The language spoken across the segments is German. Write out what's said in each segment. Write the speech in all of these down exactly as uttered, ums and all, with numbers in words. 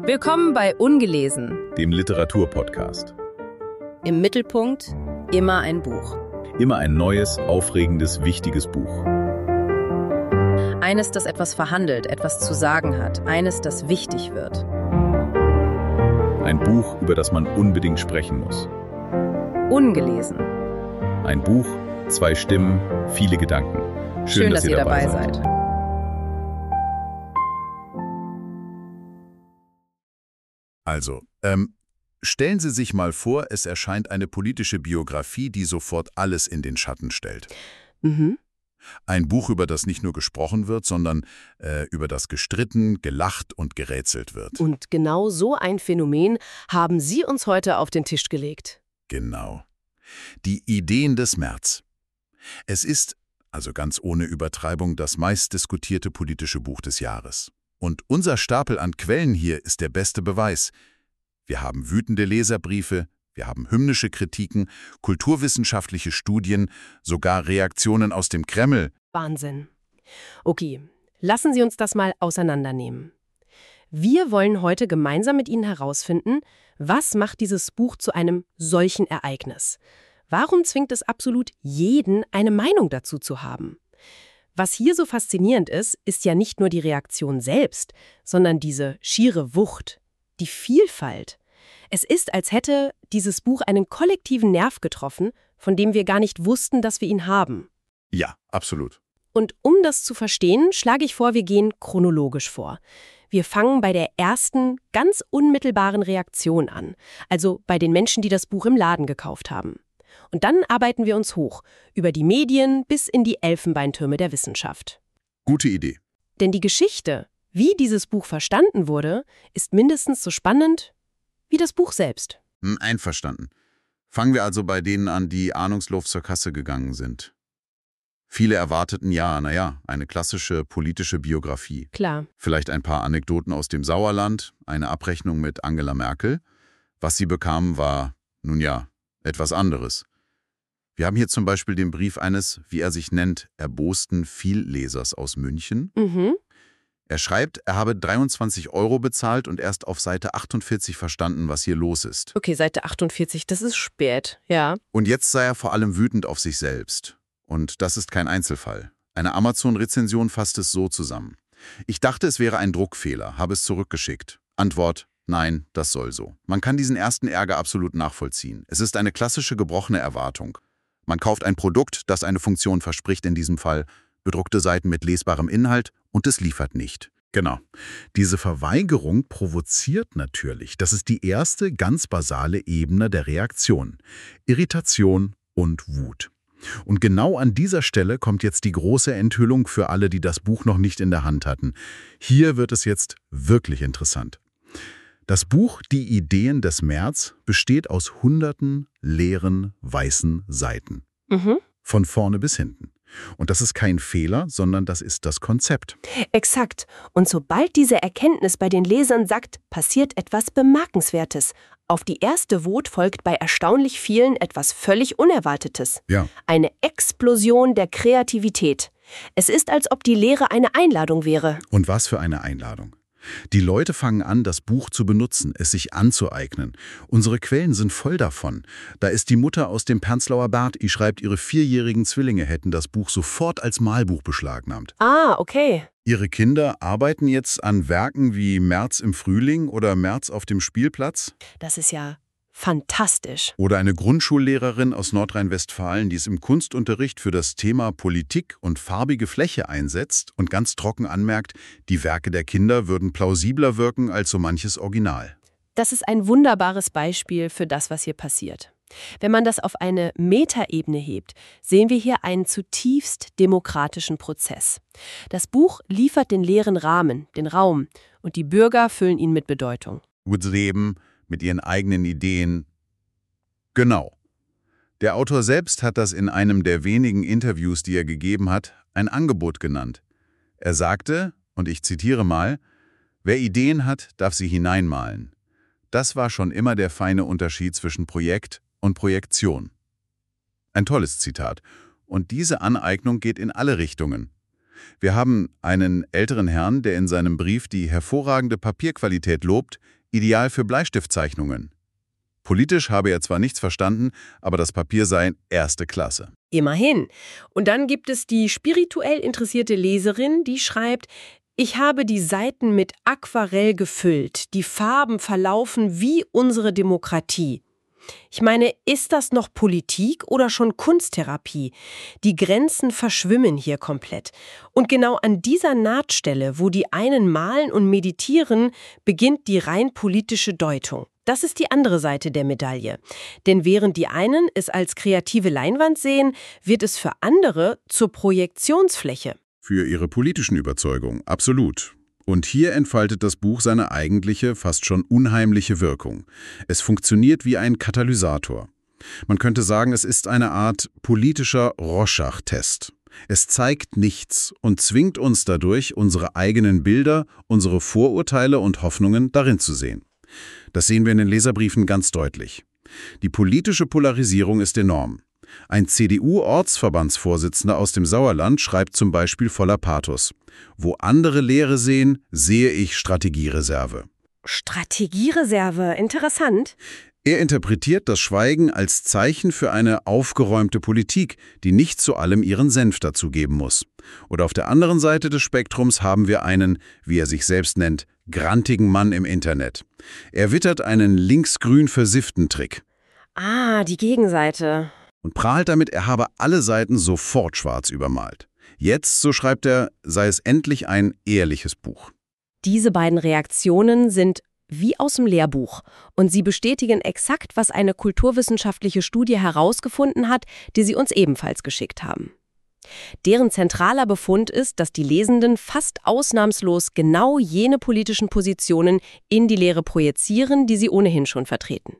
Willkommen bei Ungelesen, dem Literaturpodcast. Im Mittelpunkt immer ein Buch. Immer ein neues, aufregendes, wichtiges Buch. Eines, das etwas verhandelt, etwas zu sagen hat. Eines, das wichtig wird. Ein Buch, über das man unbedingt sprechen muss. Ungelesen. Ein Buch, zwei Stimmen, viele Gedanken. Schön, Schön dass, dass ihr dabei seid. seid. Also, ähm, stellen Sie sich mal vor, es erscheint eine politische Biografie, die sofort alles in den Schatten stellt. Mhm. Ein Buch, über das nicht nur gesprochen wird, sondern äh, über das gestritten, gelacht und gerätselt wird. Und genau so ein Phänomen haben Sie uns heute auf den Tisch gelegt. Genau. Die Ideen des März. Es ist, also ganz ohne Übertreibung, das meistdiskutierte politische Buch des Jahres. Und unser Stapel an Quellen hier ist der beste Beweis. Wir haben wütende Leserbriefe, wir haben hymnische Kritiken, kulturwissenschaftliche Studien, sogar Reaktionen aus dem Kreml. Wahnsinn. Okay, lassen Sie uns das mal auseinandernehmen. Wir wollen heute gemeinsam mit Ihnen herausfinden, was macht dieses Buch zu einem solchen Ereignis? Warum zwingt es absolut jeden, eine Meinung dazu zu haben? Was hier so faszinierend ist, ist ja nicht nur die Reaktion selbst, sondern diese schiere Wucht, die Vielfalt. Es ist, als hätte dieses Buch einen kollektiven Nerv getroffen, von dem wir gar nicht wussten, dass wir ihn haben. Ja, absolut. Und um das zu verstehen, schlage ich vor, wir gehen chronologisch vor. Wir fangen bei der ersten, ganz unmittelbaren Reaktion an, also bei den Menschen, die das Buch im Laden gekauft haben. Und dann arbeiten wir uns hoch, über die Medien bis in die Elfenbeintürme der Wissenschaft. Gute Idee. Denn die Geschichte, wie dieses Buch verstanden wurde, ist mindestens so spannend wie das Buch selbst. Hm, einverstanden. Fangen wir also bei denen an, die ahnungslos zur Kasse gegangen sind. Viele erwarteten ja, naja, eine klassische politische Biografie. Klar. Vielleicht ein paar Anekdoten aus dem Sauerland, eine Abrechnung mit Angela Merkel. Was sie bekamen, war, nun ja, etwas anderes. Wir haben hier zum Beispiel den Brief eines, wie er sich nennt, erbosten Viellesers aus München. Mhm. Er schreibt, er habe dreiundzwanzig Euro bezahlt und erst auf Seite achtundvierzig verstanden, was hier los ist. Okay, Seite achtundvierzig, das ist spät, ja. Und jetzt sei er vor allem wütend auf sich selbst. Und das ist kein Einzelfall. Eine Amazon-Rezension fasst es so zusammen. Ich dachte, es wäre ein Druckfehler, habe es zurückgeschickt. Antwort: Nein, das soll so. Man kann diesen ersten Ärger absolut nachvollziehen. Es ist eine klassische gebrochene Erwartung. Man kauft ein Produkt, das eine Funktion verspricht, in diesem Fall bedruckte Seiten mit lesbarem Inhalt, und es liefert nicht. Genau. Diese Verweigerung provoziert natürlich. Das ist die erste ganz basale Ebene der Reaktion. Irritation und Wut. Und genau an dieser Stelle kommt jetzt die große Enthüllung für alle, die das Buch noch nicht in der Hand hatten. Hier wird es jetzt wirklich interessant. Das Buch Die Ideen des März besteht aus hunderten leeren, weißen Seiten. Mhm. Von vorne bis hinten. Und das ist kein Fehler, sondern das ist das Konzept. Exakt. Und sobald diese Erkenntnis bei den Lesern sackt, passiert etwas Bemerkenswertes. Auf die erste Wut folgt bei erstaunlich vielen etwas völlig Unerwartetes. Ja. Eine Explosion der Kreativität. Es ist, als ob die Lehre eine Einladung wäre. Und was für eine Einladung. Die Leute fangen an, das Buch zu benutzen, es sich anzueignen. Unsere Quellen sind voll davon. Da ist die Mutter aus dem Pernslauer Bad, die schreibt, ihre vierjährigen Zwillinge hätten das Buch sofort als Malbuch beschlagnahmt. Ah, okay. Ihre Kinder arbeiten jetzt an Werken wie März im Frühling oder März auf dem Spielplatz. Das ist ja fantastisch. Oder eine Grundschullehrerin aus Nordrhein-Westfalen, die es im Kunstunterricht für das Thema Politik und farbige Fläche einsetzt und ganz trocken anmerkt, die Werke der Kinder würden plausibler wirken als so manches Original. Das ist ein wunderbares Beispiel für das, was hier passiert. Wenn man das auf eine Metaebene hebt, sehen wir hier einen zutiefst demokratischen Prozess. Das Buch liefert den leeren Rahmen, den Raum, und die Bürger füllen ihn mit Bedeutung. Mit Leben, mit ihren eigenen Ideen. Genau. Der Autor selbst hat das in einem der wenigen Interviews, die er gegeben hat, ein Angebot genannt. Er sagte, und ich zitiere mal, wer Ideen hat, darf sie hineinmalen. Das war schon immer der feine Unterschied zwischen Projekt und Projektion. Ein tolles Zitat. Und diese Aneignung geht in alle Richtungen. Wir haben einen älteren Herrn, der in seinem Brief die hervorragende Papierqualität lobt. ideal für Bleistiftzeichnungen. Politisch habe er zwar nichts verstanden, aber das Papier sei erste Klasse. Immerhin. Und dann gibt es die spirituell interessierte Leserin, die schreibt: Ich habe die Seiten mit Aquarell gefüllt, die Farben verlaufen wie unsere Demokratie. Ich meine, ist das noch Politik oder schon Kunsttherapie? Die Grenzen verschwimmen hier komplett. Und genau an dieser Nahtstelle, wo die einen malen und meditieren, beginnt die rein politische Deutung. Das ist die andere Seite der Medaille. Denn während die einen es als kreative Leinwand sehen, wird es für andere zur Projektionsfläche. Für ihre politischen Überzeugungen, absolut. Und hier entfaltet das Buch seine eigentliche, fast schon unheimliche Wirkung. Es funktioniert wie ein Katalysator. Man könnte sagen, es ist eine Art politischer Rorschach-Test. Es zeigt nichts und zwingt uns dadurch, unsere eigenen Bilder, unsere Vorurteile und Hoffnungen darin zu sehen. Das sehen wir in den Leserbriefen ganz deutlich. Die politische Polarisierung ist enorm. Ein C D U-Ortsverbandsvorsitzender aus dem Sauerland schreibt zum Beispiel voller Pathos: Wo andere Leere sehen, sehe ich Strategiereserve. Strategiereserve, interessant. Er interpretiert das Schweigen als Zeichen für eine aufgeräumte Politik, die nicht zu allem ihren Senf dazugeben muss. Und auf der anderen Seite des Spektrums haben wir einen, wie er sich selbst nennt, grantigen Mann im Internet. Er wittert einen linksgrün versifften Trick. Ah, die Gegenseite. Und prahlt damit, er habe alle Seiten sofort schwarz übermalt. Jetzt, so schreibt er, sei es endlich ein ehrliches Buch. Diese beiden Reaktionen sind wie aus dem Lehrbuch und sie bestätigen exakt, was eine kulturwissenschaftliche Studie herausgefunden hat, die sie uns ebenfalls geschickt haben. Deren zentraler Befund ist, dass die Lesenden fast ausnahmslos genau jene politischen Positionen in die Lehre projizieren, die sie ohnehin schon vertreten.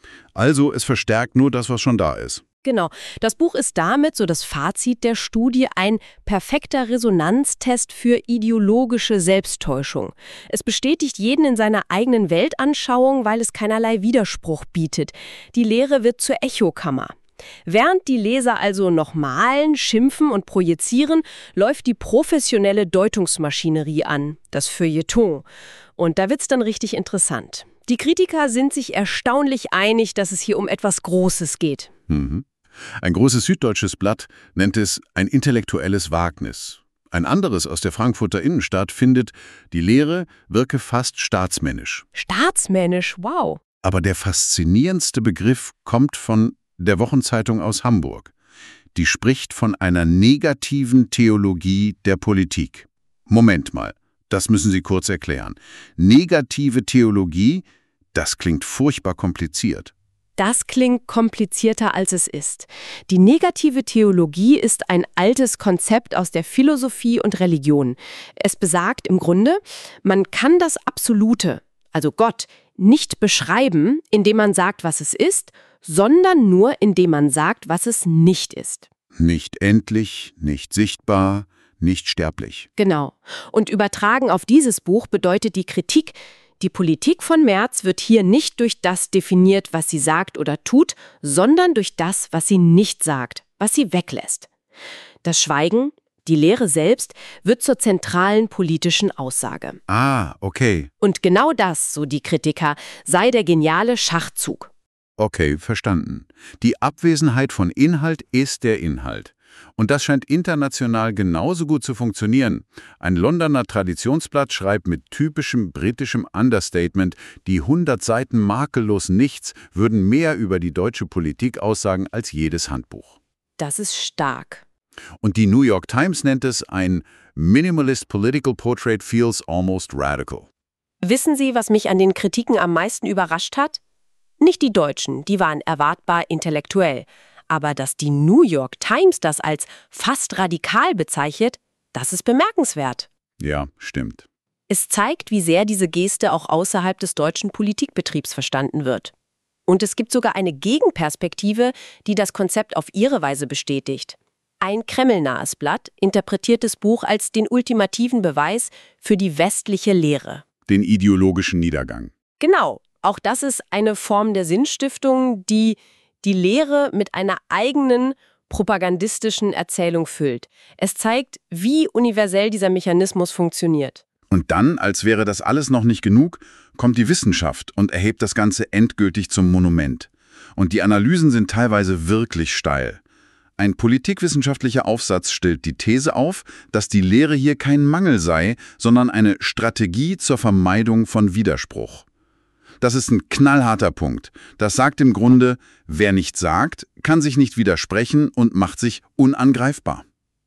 Also, es verstärkt nur das, was schon da ist. Genau. Das Buch ist damit, so das Fazit der Studie, ein perfekter Resonanztest für ideologische Selbsttäuschung. Es bestätigt jeden in seiner eigenen Weltanschauung, weil es keinerlei Widerspruch bietet. Die Lehre wird zur Echokammer. Während die Leser also noch malen, schimpfen und projizieren, läuft die professionelle Deutungsmaschinerie an, das Feuilleton. Und da wird's dann richtig interessant. Die Kritiker sind sich erstaunlich einig, dass es hier um etwas Großes geht. Mhm. Ein großes süddeutsches Blatt nennt es ein intellektuelles Wagnis. Ein anderes aus der Frankfurter Innenstadt findet, die Lehre wirke fast staatsmännisch. Staatsmännisch, wow. Aber der faszinierendste Begriff kommt von der Wochenzeitung aus Hamburg. Die spricht von einer negativen Theologie der Politik. Moment mal, das müssen Sie kurz erklären. Negative Theologie, das klingt furchtbar kompliziert. Das klingt komplizierter, als es ist. Die negative Theologie ist ein altes Konzept aus der Philosophie und Religion. Es besagt im Grunde, man kann das Absolute, also Gott, nicht beschreiben, indem man sagt, was es ist, sondern nur, indem man sagt, was es nicht ist. Nicht endlich, nicht sichtbar, nicht sterblich. Genau. Und übertragen auf dieses Buch bedeutet die Kritik, die Politik von Merz wird hier nicht durch das definiert, was sie sagt oder tut, sondern durch das, was sie nicht sagt, was sie weglässt. Das Schweigen, die Lehre selbst, wird zur zentralen politischen Aussage. Ah, okay. Und genau das, so die Kritiker, sei der geniale Schachzug. Okay, verstanden. Die Abwesenheit von Inhalt ist der Inhalt. Und das scheint international genauso gut zu funktionieren. Ein Londoner Traditionsblatt schreibt mit typischem britischem Understatement, die hundert Seiten makellos nichts würden mehr über die deutsche Politik aussagen als jedes Handbuch. Das ist stark. Und die New York Times nennt es ein Minimalist Political Portrait feels almost radical. Wissen Sie, was mich an den Kritiken am meisten überrascht hat? Nicht die Deutschen, die waren erwartbar intellektuell. Aber dass die New York Times das als fast radikal bezeichnet, das ist bemerkenswert. Ja, stimmt. Es zeigt, wie sehr diese Geste auch außerhalb des deutschen Politikbetriebs verstanden wird. Und es gibt sogar eine Gegenperspektive, die das Konzept auf ihre Weise bestätigt. Ein kremlnahes Blatt interpretiert das Buch als den ultimativen Beweis für die westliche Lehre. Den ideologischen Niedergang. Genau, auch das ist eine Form der Sinnstiftung, die die Lehre mit einer eigenen propagandistischen Erzählung füllt. Es zeigt, wie universell dieser Mechanismus funktioniert. Und dann, als wäre das alles noch nicht genug, kommt die Wissenschaft und erhebt das Ganze endgültig zum Monument. Und die Analysen sind teilweise wirklich steil. Ein politikwissenschaftlicher Aufsatz stellt die These auf, dass die Lehre hier kein Mangel sei, sondern eine Strategie zur Vermeidung von Widerspruch. Das ist ein knallharter Punkt. Das sagt im Grunde, wer nicht sagt, kann sich nicht widersprechen und macht sich unangreifbar.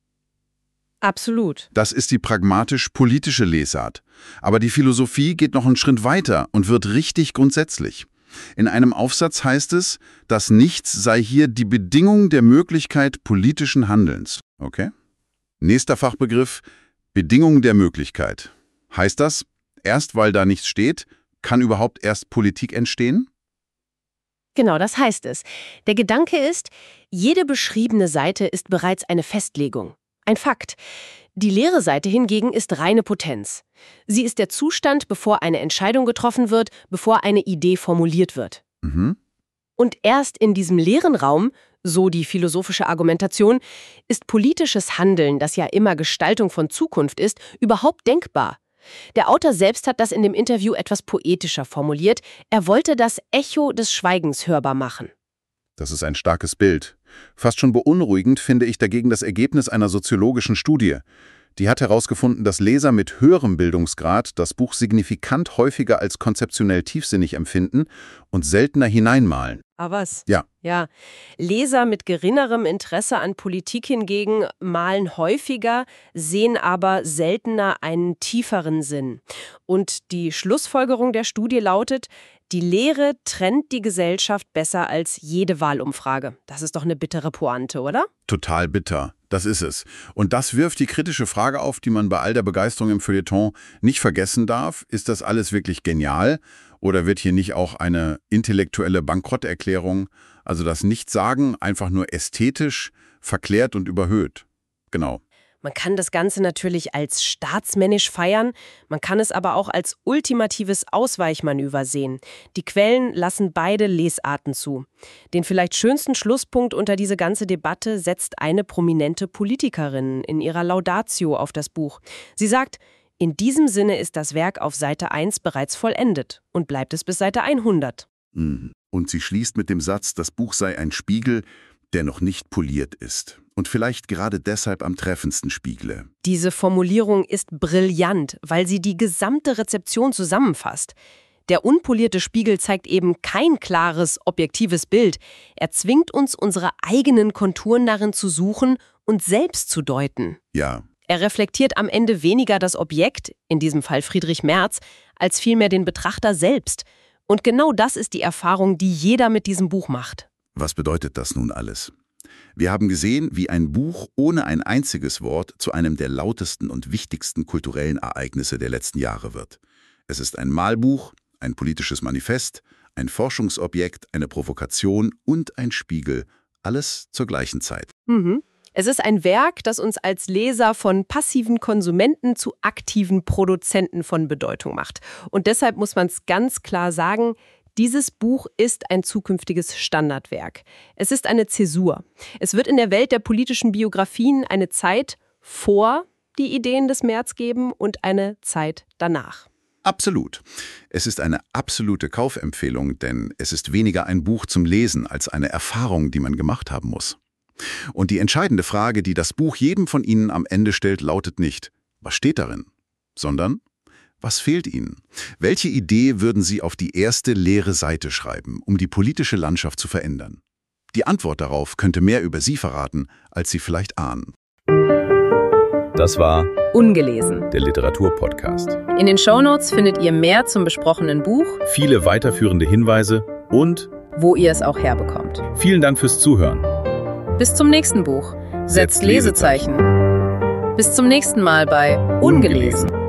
Absolut. Das ist die pragmatisch-politische Lesart. Aber die Philosophie geht noch einen Schritt weiter und wird richtig grundsätzlich. In einem Aufsatz heißt es, das Nichts sei hier die Bedingung der Möglichkeit politischen Handelns. Okay? Nächster Fachbegriff, Bedingung der Möglichkeit. Heißt das, erst weil da nichts steht, kann überhaupt erst Politik entstehen? Genau, das heißt es. Der Gedanke ist, jede beschriebene Seite ist bereits eine Festlegung. Ein Fakt. Die leere Seite hingegen ist reine Potenz. Sie ist der Zustand, bevor eine Entscheidung getroffen wird, bevor eine Idee formuliert wird. Mhm. Und erst in diesem leeren Raum, so die philosophische Argumentation, ist politisches Handeln, das ja immer Gestaltung von Zukunft ist, überhaupt denkbar. Der Autor selbst hat das in dem Interview etwas poetischer formuliert. Er wollte das Echo des Schweigens hörbar machen. Das ist ein starkes Bild. Fast schon beunruhigend finde ich dagegen das Ergebnis einer soziologischen Studie. Die hat herausgefunden, dass Leser mit höherem Bildungsgrad das Buch signifikant häufiger als konzeptionell tiefsinnig empfinden und seltener hineinmalen. Ah, was? Ja. Ja. Leser mit geringerem Interesse an Politik hingegen malen häufiger, sehen aber seltener einen tieferen Sinn. Und die Schlussfolgerung der Studie lautet, die Lehre trennt die Gesellschaft besser als jede Wahlumfrage. Das ist doch eine bittere Pointe, oder? Total bitter. Das ist es. Und das wirft die kritische Frage auf, die man bei all der Begeisterung im Feuilleton nicht vergessen darf. Ist das alles wirklich genial? Oder wird hier nicht auch eine intellektuelle Bankrotterklärung, also das Nichtsagen, einfach nur ästhetisch, verklärt und überhöht? Genau. Man kann das Ganze natürlich als staatsmännisch feiern, man kann es aber auch als ultimatives Ausweichmanöver sehen. Die Quellen lassen beide Lesarten zu. Den vielleicht schönsten Schlusspunkt unter diese ganze Debatte setzt eine prominente Politikerin in ihrer Laudatio auf das Buch. Sie sagt, in diesem Sinne ist das Werk auf Seite eins bereits vollendet und bleibt es bis Seite hundert. Und sie schließt mit dem Satz, das Buch sei ein Spiegel, der noch nicht poliert ist. Und vielleicht gerade deshalb am treffendsten spiegle. Diese Formulierung ist brillant, weil sie die gesamte Rezeption zusammenfasst. Der unpolierte Spiegel zeigt eben kein klares, objektives Bild. Er zwingt uns, unsere eigenen Konturen darin zu suchen und selbst zu deuten. Ja. Er reflektiert am Ende weniger das Objekt, in diesem Fall Friedrich Merz, als vielmehr den Betrachter selbst. Und genau das ist die Erfahrung, die jeder mit diesem Buch macht. Was bedeutet das nun alles? Wir haben gesehen, wie ein Buch ohne ein einziges Wort zu einem der lautesten und wichtigsten kulturellen Ereignisse der letzten Jahre wird. Es ist ein Malbuch, ein politisches Manifest, ein Forschungsobjekt, eine Provokation und ein Spiegel. Alles zur gleichen Zeit. Mhm. Es ist ein Werk, das uns als Leser von passiven Konsumenten zu aktiven Produzenten von Bedeutung macht. Und deshalb muss man es ganz klar sagen, dieses Buch ist ein zukünftiges Standardwerk. Es ist eine Zäsur. Es wird in der Welt der politischen Biografien eine Zeit vor die Ideen des Merz geben und eine Zeit danach. Absolut. Es ist eine absolute Kaufempfehlung, denn es ist weniger ein Buch zum Lesen als eine Erfahrung, die man gemacht haben muss. Und die entscheidende Frage, die das Buch jedem von Ihnen am Ende stellt, lautet nicht, was steht darin, sondern was fehlt Ihnen? Welche Idee würden Sie auf die erste leere Seite schreiben, um die politische Landschaft zu verändern? Die Antwort darauf könnte mehr über Sie verraten, als Sie vielleicht ahnen. Das war Ungelesen, der Literaturpodcast. In den Shownotes findet ihr mehr zum besprochenen Buch, Viele weiterführende Hinweise und wo ihr es auch herbekommt. vielen Dank fürs Zuhören. Bis zum nächsten Buch. Setzt Setzt Lesezeichen. Lesezeichen. Bis zum nächsten Mal bei Ungelesen.